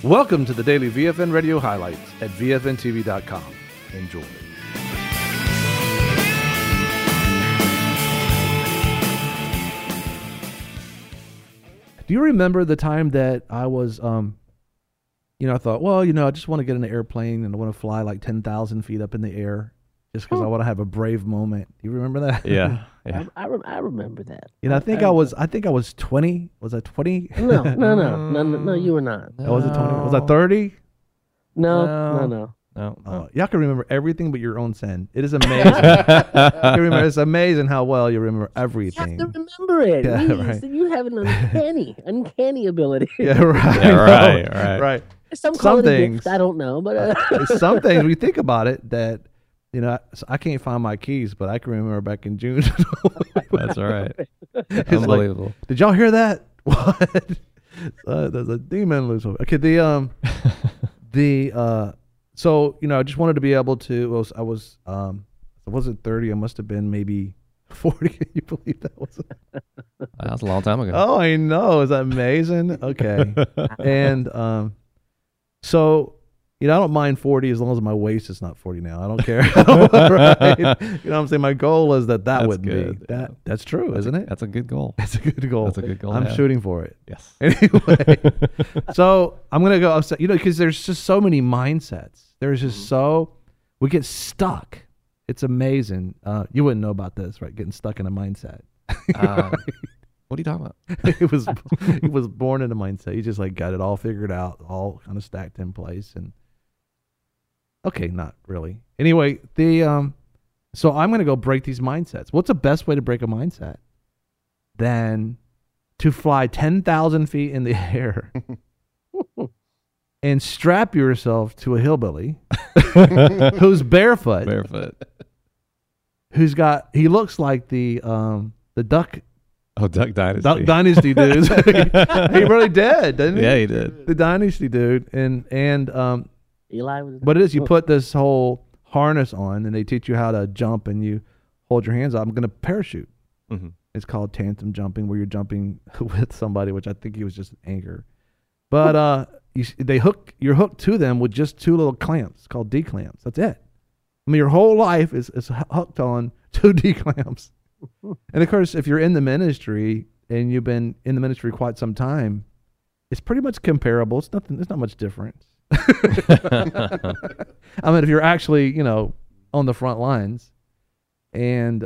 Welcome to the daily VFN radio highlights at VFNTV.com. Enjoy. Do you remember the time that I was, I thought, I just want to get in an airplane and I want to fly like 10,000 feet up in the air just because I want to have a brave moment. Do you remember that? Yeah. I remember that. I think I was 20. Was I 20? No, you were not. I was 20. Was I 30? No. Y'all can remember everything but your own sin. It is amazing. It's amazing how well you remember everything. You have to remember it. Yeah, right. You have an uncanny ability. Yeah, right. Yeah, Right. Some things I don't know, but some things we think about it that I can't find my keys, but I can remember back in June. That's all right. It's Unbelievable. like, did y'all hear that? What? There's a demon loose. Okay, so I just wanted to be able to. I wasn't 30. I must have been maybe 40. Can you believe that was? That was a long time ago. Oh, I know. Is that amazing? Okay, and so. I don't mind 40 as long as my waist is not 40 now. I don't care. Right? You know what I'm saying? My goal is that wouldn't good. be. That's true, isn't it? That's a good goal. It's a good goal. That's a good goal. I'm shooting for it. Yes. Anyway, so I'm going to go, because there's just so many mindsets. There's just we get stuck. It's amazing. You wouldn't know about this, right? Getting stuck in a mindset. What are you talking about? He was born in a mindset. He just got it all figured out, all kind of stacked in place. And okay, not really. Anyway, so I'm going to go break these mindsets. What's the best way to break a mindset than to fly 10,000 feet in the air and strap yourself to a hillbilly who's barefoot, he looks like the Duck. Oh, Duck Dynasty. Duck Dynasty dudes. He really did, didn't he? Yeah, he did. The Dynasty dude. And Eli was. what it is, you put this whole harness on and they teach you how to jump and you hold your hands up. I'm going to parachute. Mm-hmm. It's called tandem jumping, where you're jumping with somebody, which I think he was just angry. But you're hooked to them with just two little clamps called D clamps. That's it. I mean, your whole life is hooked on two D clamps. And of course, if you're in the ministry and you've been in the ministry quite some time, it's pretty much comparable. It's not much difference. I mean, if you're actually, on the front lines, and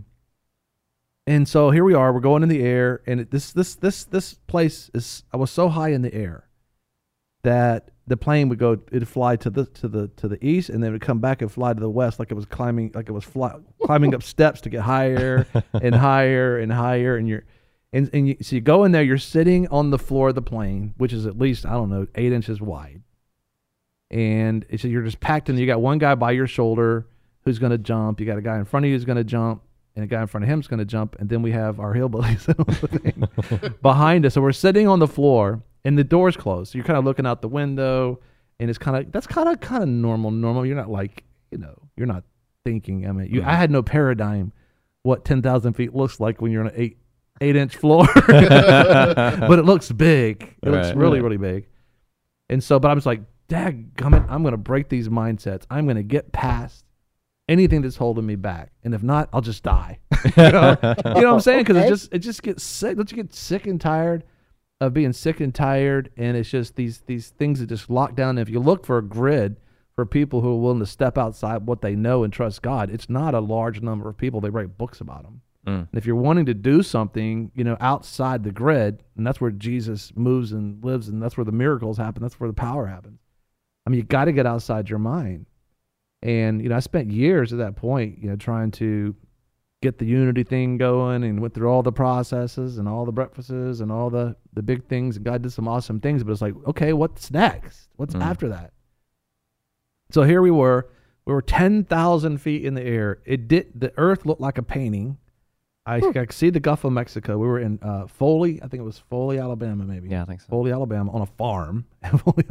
so here we are. We're going in the air, and this place is. I was so high in the air that the plane it'd fly to the east, and then it would come back and fly to the west, like it was climbing up steps to get higher and higher and higher. And so you go in there, you're sitting on the floor of the plane, which is at least 8 inches wide, and you're just packed in. You got one guy by your shoulder who's going to jump. You got a guy in front of you who's going to jump, and a guy in front of him is going to jump, and then we have our hillbillies on the thing behind us. So we're sitting on the floor. And the door's closed, so you're kind of looking out the window, and it's kind of normal. You're not you're not thinking. I mean, I had no paradigm what 10,000 feet looks like when you're on an 8-inch floor, but it looks big. It looks really, really big. And so, but I was like, dadgummit, I'm going to break these mindsets. I'm going to get past anything that's holding me back, and if not, I'll just die. You know what I'm saying? Because it just gets sick. Don't you get sick and tired of being sick and tired, and it's just these things that just lock down. And if you look for a grid for people who are willing to step outside what they know and trust God, it's not a large number of people. They write books about them. And if you're wanting to do something, outside the grid, and that's where Jesus moves and lives, and that's where the miracles happen, that's where the power happens. I mean, you got to get outside your mind. And I spent years at that point, trying to get the unity thing going, and went through all the processes and all the breakfasts and all the big things, and God did some awesome things, but it's like, okay, what's next? What's after that? So here we were 10,000 feet in the air. The earth looked like a painting. I could see the Gulf of Mexico. We were in Foley, I think it was Foley, Alabama, maybe. Yeah, I think so. Foley, Alabama, on a farm in Foley,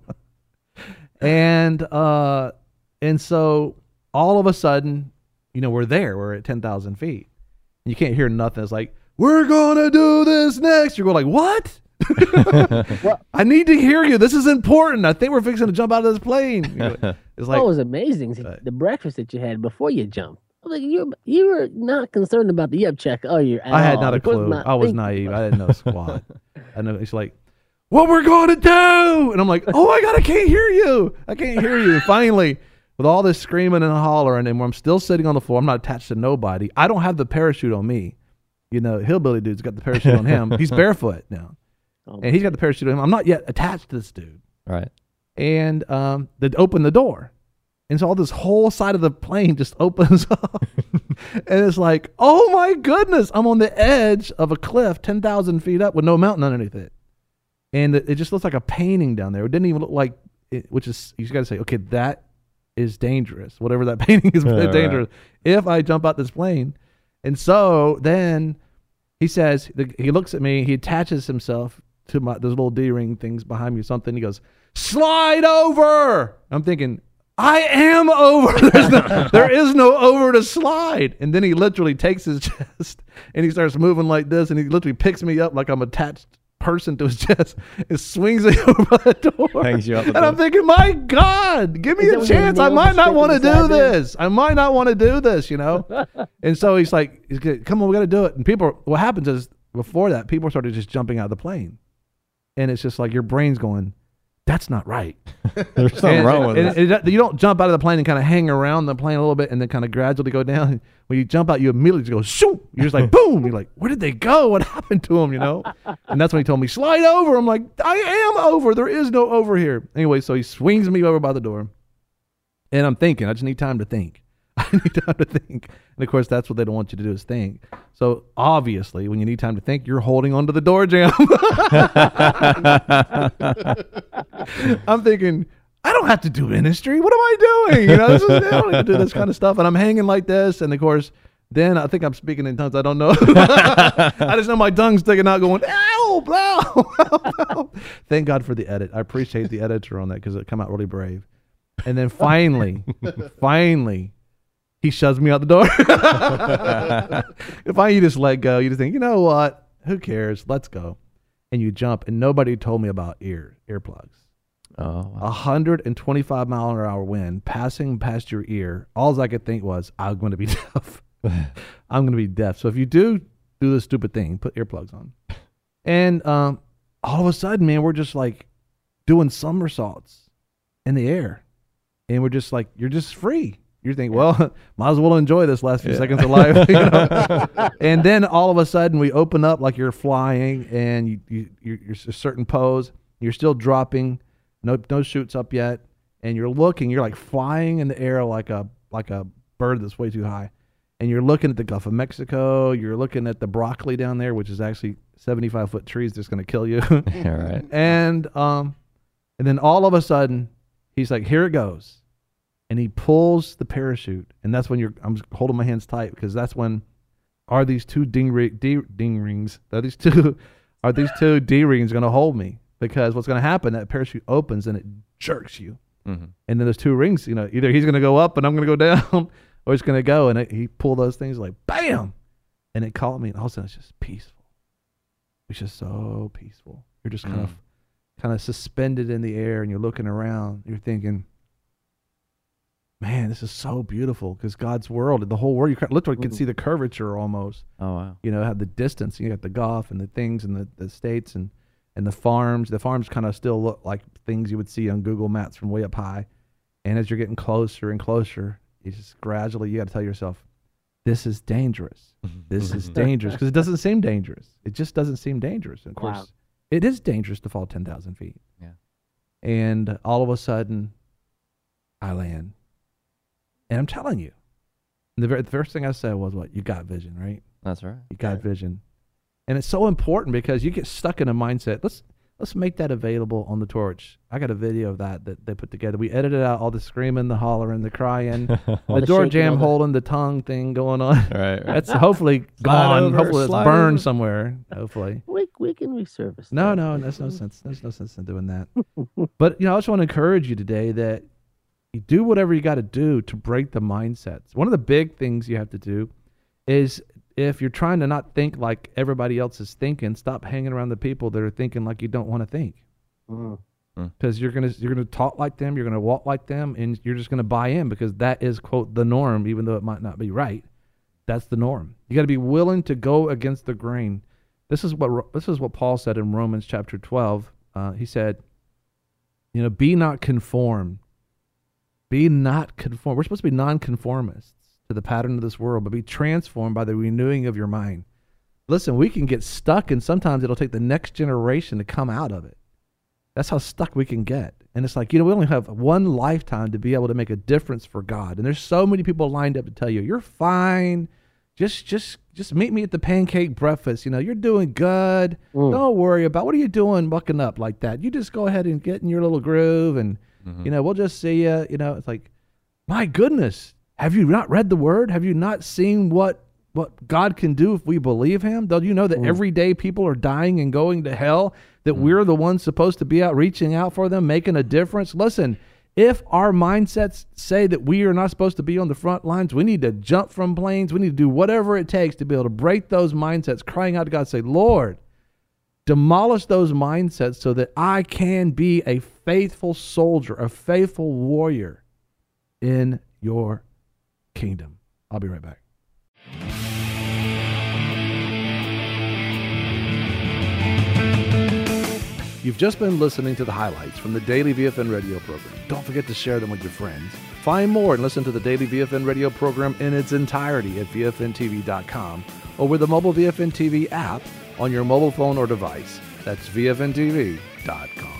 Alabama. And so all of a sudden, we're there. We're at 10,000 feet. You can't hear nothing. It's like, we're going to do this next. You're going like, what? Well, I need to hear you. This is important. I think we're fixing to jump out of this plane. It's like, what was amazing is the breakfast that you had before you jumped. I was like, you were not concerned about the check. Oh, you're. I had not a clue. I was naive. I didn't know squat. I know it's like, what we're going to do, and I'm like, oh my God, I can't hear you. I can't hear you. Finally, with all this screaming and hollering, and I'm still sitting on the floor. I'm not attached to nobody. I don't have the parachute on me. You know, hillbilly dude's got the parachute on him. He's barefoot now, and he's got the parachute on him. I'm not yet attached to this dude. Right. And they open the door. And so all this whole side of the plane just opens up. And it's like, oh my goodness, I'm on the edge of a cliff 10,000 feet up with no mountain underneath it. And it just looks like a painting down there. It didn't even look like, which is, you got to say, okay, that is dangerous. Whatever that painting is, dangerous. Right. If I jump out this plane. And so then he says, he looks at me, he attaches himself to those little D-ring things behind me or something. He goes, slide over. I'm thinking, I am over. There is no over to slide. And then he literally takes his chest and he starts moving like this, and he literally picks me up like I'm attached person to his chest and swings me over the door. Hangs you out the door. And I'm thinking, my God, give me a chance. I might not want to do this. I might not want to do this, you know? And so he's like, come on, we got to do it. And people, what happens is before that, people started just jumping out of the plane. And it's just like your brain's going, that's not right. There's something wrong with it. You don't jump out of the plane and kind of hang around the plane a little bit and then kind of gradually go down. When you jump out, you immediately just go, shoot. You're just like, boom. You're like, where did they go? What happened to them, you know? And that's when he told me, slide over. I'm like, I am over. There is no over here. Anyway, so he swings me over by the door. And I'm thinking, I just need time to think. I need time to think. And of course, that's what they don't want you to do is think. So obviously, when you need time to think, you're holding onto the door jamb. I'm thinking, I don't have to do ministry. What am I doing? You know, I don't need to do this kind of stuff. And I'm hanging like this. And of course, then I think I'm speaking in tongues. I don't know. I just know my tongue's sticking out going, ow, ow, ow, ow. Thank God for the edit. I appreciate the editor on that because it come out really brave. And then finally, he shoves me out the door. If you just let go, you just think, you know what? Who cares? Let's go. And you jump, and nobody told me about earplugs. Oh, wow. 125 mile an hour wind passing past your ear. All I could think was, I'm going to be deaf. I'm going to be deaf. So if you do this stupid thing, put earplugs on. And all of a sudden, man, we're just like doing somersaults in the air. And we're just like, you're just free. You think, well, might as well enjoy this last few seconds of life. You know? And then all of a sudden we open up like you're flying and you're a certain pose. You're still dropping. No chutes up yet. And you're like flying in the air like a bird that's way too high. And you're looking at the Gulf of Mexico. You're looking at the broccoli down there, which is actually 75-foot trees that's going to kill you. Yeah, right. And then all of a sudden he's like, here it goes. And he pulls the parachute, and that's when I'm holding my hands tight because that's when are these two D rings going to hold me? Because what's going to happen? That parachute opens and it jerks you, and then there's two rings. You know, either he's going to go up and I'm going to go down, or he's going to go. And he pulled those things like bam, and it caught me, and all of a sudden it's just peaceful. It's just so peaceful. You're just kind of suspended in the air, and you're looking around. You're thinking, man, this is so beautiful because God's world, the whole world, you literally can see the curvature almost. Oh, wow. You know, have the distance. You got the Gulf and the things and the states and the farms. The farms kind of still look like things you would see on Google Maps from way up high. And as you're getting closer and closer, you just gradually, you got to tell yourself, this is dangerous. This is dangerous because it doesn't seem dangerous. It just doesn't seem dangerous. And of course, it is dangerous to fall 10,000 feet. Yeah. And all of a sudden, I land. And I'm telling you, the first thing I said was, what? You got vision, right? That's right. You got vision. And it's so important because you get stuck in a mindset. Let's make that available on the torch. I got a video of that they put together. We edited out all the screaming, the hollering, the crying, the door jam holding, the tongue thing going on. Right. That's hopefully gone. Hopefully it's burned somewhere. Hopefully. We can resurface. No, there's no sense. There's no sense in doing that. But, I just want to encourage you today that you do whatever you got to do to break the mindsets. One of the big things you have to do is if you're trying to not think like everybody else is thinking, stop hanging around the people that are thinking like you don't want to think. Because you're gonna talk like them, you're gonna walk like them, and you're just gonna buy in because that is, quote, the norm, even though it might not be right. That's the norm. You got to be willing to go against the grain. This is what Paul said in Romans chapter 12. He said, be not conformed. Be not conformed. We're supposed to be nonconformists to the pattern of this world, but be transformed by the renewing of your mind. Listen, we can get stuck, and sometimes it'll take the next generation to come out of it. That's how stuck we can get. And it's like, we only have one lifetime to be able to make a difference for God. And there's so many people lined up to tell you, you're fine. Just meet me at the pancake breakfast. You're doing good. Don't worry about, what are you doing mucking up like that? You just go ahead and get in your little groove and, we'll just see you. It's like, my goodness, have you not read the word? Have you not seen what God can do if we believe him? Don't you know that every day people are dying and going to hell, that we're the ones supposed to be out reaching out for them, making a difference? Listen, if our mindsets say that we are not supposed to be on the front lines, we need to jump from planes. We need to do whatever it takes to be able to break those mindsets, crying out to God, say, Lord, demolish those mindsets so that I can be a faithful soldier, a faithful warrior in your kingdom. I'll be right back. You've just been listening to the highlights from the Daily VFN radio program. Don't forget to share them with your friends. Find more and listen to the Daily VFN radio program in its entirety at VFNTV.com or with the mobile VFN TV app on your mobile phone or device. That's VFNTV.com.